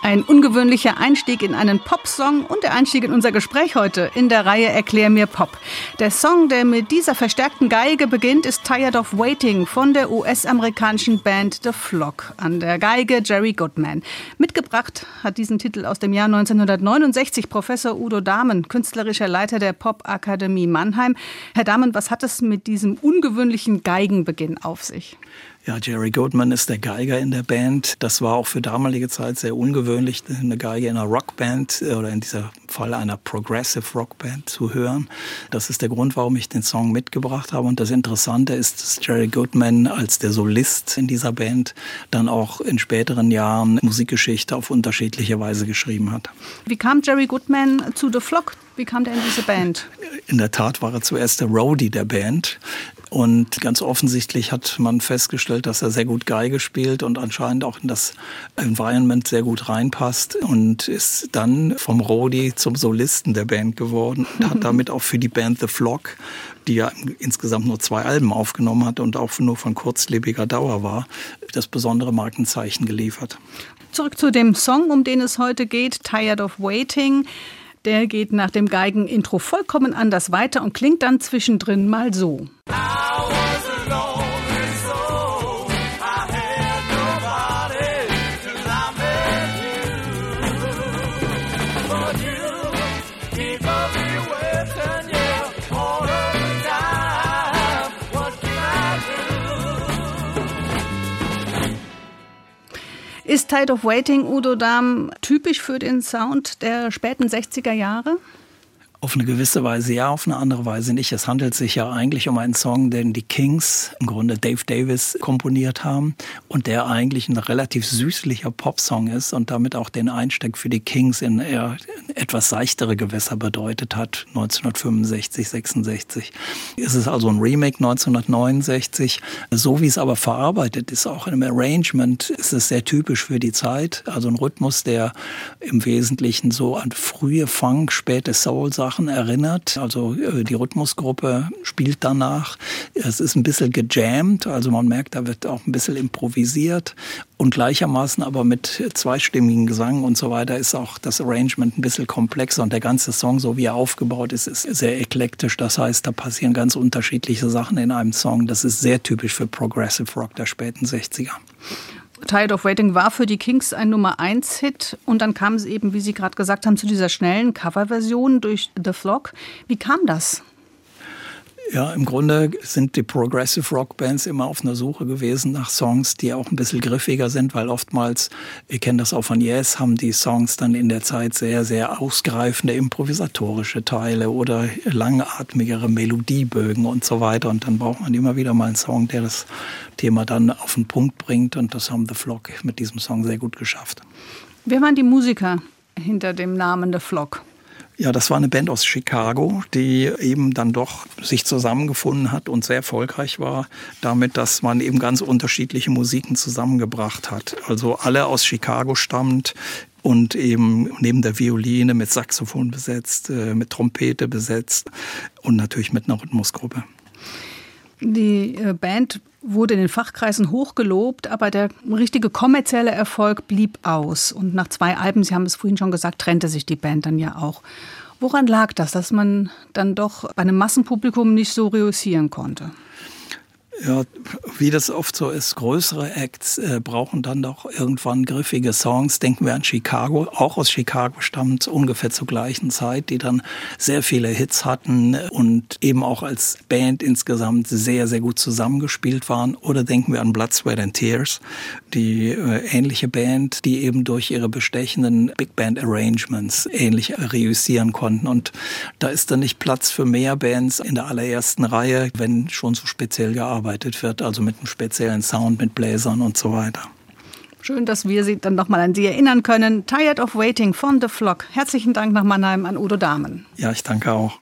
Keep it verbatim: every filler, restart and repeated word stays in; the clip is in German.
Ein ungewöhnlicher Einstieg in einen Popsong und der Einstieg in unser Gespräch heute in der Reihe Erklär mir Pop. Der Song, der mit dieser verstärkten Geige beginnt, ist Tired of Waiting von der U S-amerikanischen Band The Flock. An der Geige Jerry Goodman. Mitgebracht hat diesen Titel aus dem Jahr neunzehnhundertneunundsechzig Professor Udo Dahmen, künstlerischer Leiter der Popakademie Mannheim. Herr Dahmen, was hat es mit diesem ungewöhnlichen Geigenbeginn auf sich? Ja, Jerry Goodman ist der Geiger in der Band. Das war auch für damalige Zeit sehr ungewöhnlich, eine Geige in einer Rockband oder in diesem Fall einer Progressive Rockband zu hören. Das ist der Grund, warum ich den Song mitgebracht habe. Und das Interessante ist, dass Jerry Goodman als der Solist in dieser Band dann auch in späteren Jahren Musikgeschichte auf unterschiedliche Weise geschrieben hat. Wie kam Jerry Goodman zu The Flock? Wie kam der in diese Band? In der Tat war er zuerst der Roadie der Band. Und ganz offensichtlich hat man festgestellt, dass er sehr gut Geige spielt und anscheinend auch in das Environment sehr gut reinpasst und ist dann vom Roadie zum Solisten der Band geworden und hat damit auch für die Band The Flock, die ja insgesamt nur zwei Alben aufgenommen hat und auch nur von kurzlebiger Dauer war, das besondere Markenzeichen geliefert. Zurück zu dem Song, um den es heute geht, Tired of Waiting. Der geht nach dem Geigenintro vollkommen anders weiter und klingt dann zwischendrin mal so. Ist Tired of Waiting, Udo Dahmen, typisch für den Sound der späten sechziger Jahre? Auf eine gewisse Weise ja, auf eine andere Weise nicht. Es handelt sich ja eigentlich um einen Song, den die Kings, im Grunde Dave Davis, komponiert haben und der eigentlich ein relativ süßlicher Popsong ist und damit auch den Einstieg für die Kings in eher etwas seichtere Gewässer bedeutet hat, neunzehnhundertfünfundsechzig, sechsundsechzig. Es ist also ein Remake neunzehnhundertneunundsechzig. So wie es aber verarbeitet ist, auch im Arrangement, ist es sehr typisch für die Zeit. Also ein Rhythmus, der im Wesentlichen so an frühe Funk, späte Soul-Sachen erinnert. Also die Rhythmusgruppe spielt danach. Es ist ein bisschen gejammt, also man merkt, da wird auch ein bisschen improvisiert. Und gleichermaßen aber mit zweistimmigem Gesang und so weiter ist auch das Arrangement ein bisschen komplexer. Und der ganze Song, so wie er aufgebaut ist, ist sehr eklektisch. Das heißt, da passieren ganz unterschiedliche Sachen in einem Song. Das ist sehr typisch für Progressive Rock der späten sechziger. Tired of Waiting war für die Kings ein Nummer eins Hit und dann kam es eben, wie Sie gerade gesagt haben, zu dieser schnellen Coverversion durch The Flock. Wie kam das? Ja, im Grunde sind die Progressive Rock Bands immer auf einer Suche gewesen nach Songs, die auch ein bisschen griffiger sind, weil oftmals, wir kennen das auch von Yes, haben die Songs dann in der Zeit sehr, sehr ausgreifende improvisatorische Teile oder langatmigere Melodiebögen und so weiter. Und dann braucht man immer wieder mal einen Song, der das Thema dann auf den Punkt bringt. Und das haben The Flock mit diesem Song sehr gut geschafft. Wer waren die Musiker hinter dem Namen The Flock? Ja, das war eine Band aus Chicago, die eben dann doch sich zusammengefunden hat und sehr erfolgreich war damit, dass man eben ganz unterschiedliche Musiken zusammengebracht hat. Also alle aus Chicago stammend und eben neben der Violine mit Saxophon besetzt, mit Trompete besetzt und natürlich mit einer Rhythmusgruppe. Die Band wurde in den Fachkreisen hochgelobt, aber der richtige kommerzielle Erfolg blieb aus. Und nach zwei Alben, Sie haben es vorhin schon gesagt, trennte sich die Band dann ja auch. Woran lag das, dass man dann doch bei einem Massenpublikum nicht so reüssieren konnte? Ja, wie das oft so ist, größere Acts äh, brauchen dann doch irgendwann griffige Songs. Denken wir an Chicago, auch aus Chicago stammend, ungefähr zur gleichen Zeit, die dann sehr viele Hits hatten und eben auch als Band insgesamt sehr, sehr gut zusammengespielt waren. Oder denken wir an Blood, Sweat and Tears, die äh, ähnliche Band, die eben durch ihre bestechenden Big Band Arrangements ähnlich reüssieren konnten. Und da ist dann nicht Platz für mehr Bands in der allerersten Reihe, wenn schon so speziell gearbeitet wird, also mit einem speziellen Sound, mit Bläsern und so weiter. Schön, dass wir Sie dann nochmal an Sie erinnern können. Tired of Waiting von The Flock. Herzlichen Dank nach Mannheim an Udo Dahmen. Ja, ich danke auch.